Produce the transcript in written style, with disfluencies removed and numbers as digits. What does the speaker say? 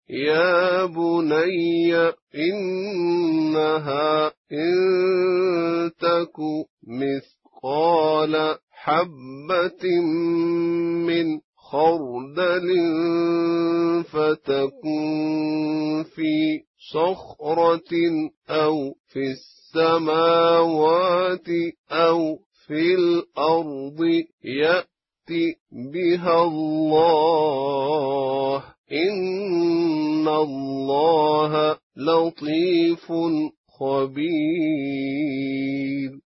يا بني إنها إن تك مثقال حبة من خردل فتكن في صخرة أو في السماوات أو في الأرض يأت بها الله إن الله لطيف خبير.